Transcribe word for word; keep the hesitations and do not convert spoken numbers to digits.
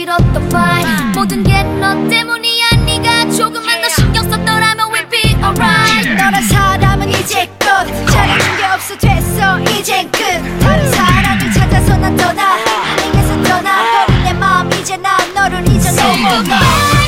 들었던 말 모든 게 너 때문이야. 네가 조금만 더 신경 썼더라면 we'd be alright. 너란 사람은 이제 끝 잘해준 게 없어 됐어 이젠 끝. 다른 사람을 찾아서 난 떠나 인생에서 떠나 버린 내 마음 이제 난 너를 잊어 no more.